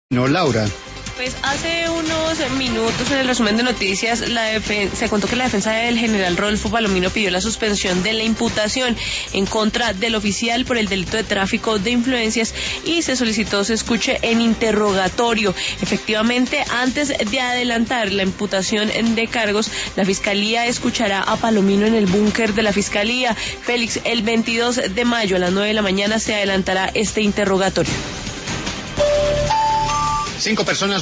No, Laura. Pues hace unos minutos en el resumen de noticias se contó que la defensa del general Rodolfo Palomino pidió la suspensión de la imputación en contra del oficial por el delito de tráfico de influencias y se solicitó se escuche en interrogatorio. Efectivamente, antes de adelantar la imputación de cargos, la Fiscalía escuchará a Palomino en el búnker de la Fiscalía. Félix, el 22 de mayo a las 9 de la mañana se adelantará este interrogatorio. 5 personas